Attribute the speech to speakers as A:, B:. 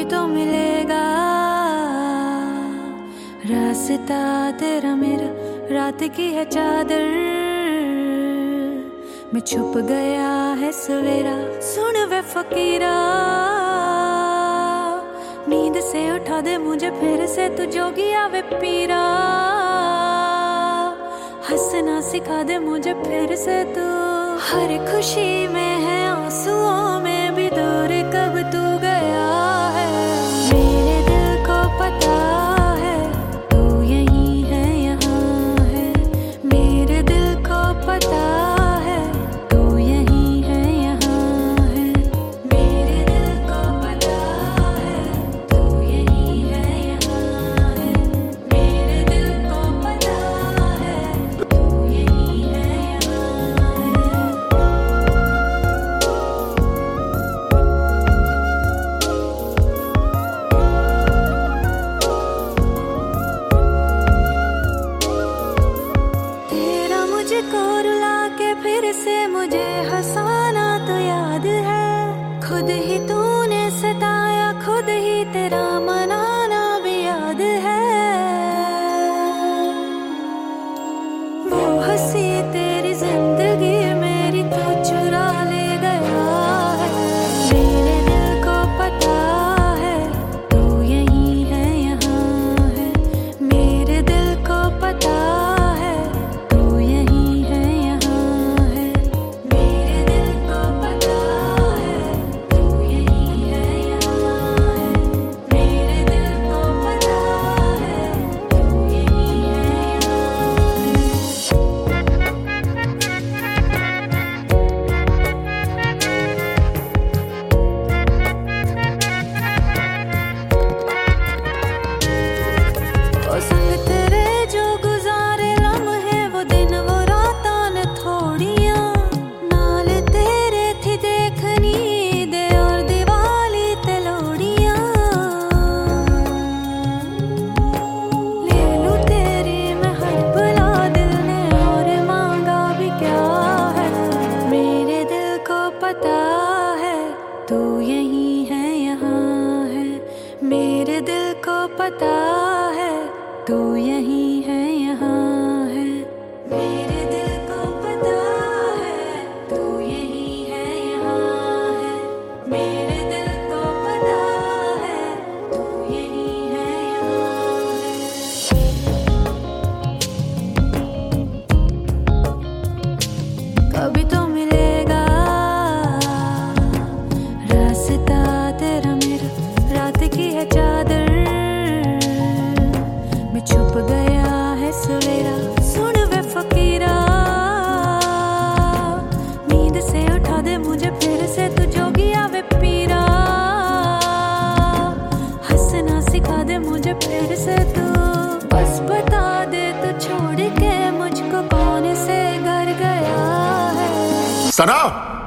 A: कभी तो मिलेगा रास्ता तेरा मेरा, रात की है चादर में छुप गया है सवेरा। सुन वे फकीरा, नींद से उठा दे मुझे फिर से, तू जोगिया वे पीरा। हंसना सिखा दे मुझे फिर से तू, हर खुशी में है आंसुओं में भी दूर कब तू गया है। मेरे दिल को पता है तू यहीं है, यहाँ है। मेरे दिल को पता है तू यहीं है, यहाँ है। मेरे दिल को पता है तू यहीं है, यहाँ है। मेरे दिल को पता है तू यहीं है, यहाँ है। तेरा मुझको रुला के फिर से मुझे हंसाना तो याद है। खुद ही तूने सताया, खुद ही तेरा मनाना भी याद है। वो हंसी तेरी जिंदगी मेरी तू चुरा ले गया है। मेरे दिल को पता है तू यहीं है, यहाँ है। मेरे दिल को पता है तू यहीं है, यहाँ है। मेरे दिल को पता है तू यहीं है, यहाँ है। मेरे दिल को पता है तू यहीं है, ओ संग तेरे जो गुजारे लम्हे, वो दिन वो रातां ने थोड़ियां। नाल तेरे थी देखनी दे और दिवाली ते लोहड़ियां। ले लूं तेरी मैं हर भुला, दिल ने और मांगा भी क्या है। मेरे दिल को पता है तू यहीं है, यहाँ है। मेरे दिल को पता है तू यहीं है, यहाँ है। मेरे दिल को पता है तू यहीं है, यहाँ है। मेरे दिल को पता है तू यहीं है, यहाँ है। कभी तो मिलेगा रास्ता तेरा मेरा, रात की है चादर में छुप गया है सवेरा। सुन वे फकीरा, नींद से उठा दे मुझे फिर से, तू जोगिया वे पीरा। हंसना सिखा दे मुझे फिर से तू, बस बता दे तू छोड़ के मुझको कौन से घर गया है।
B: सना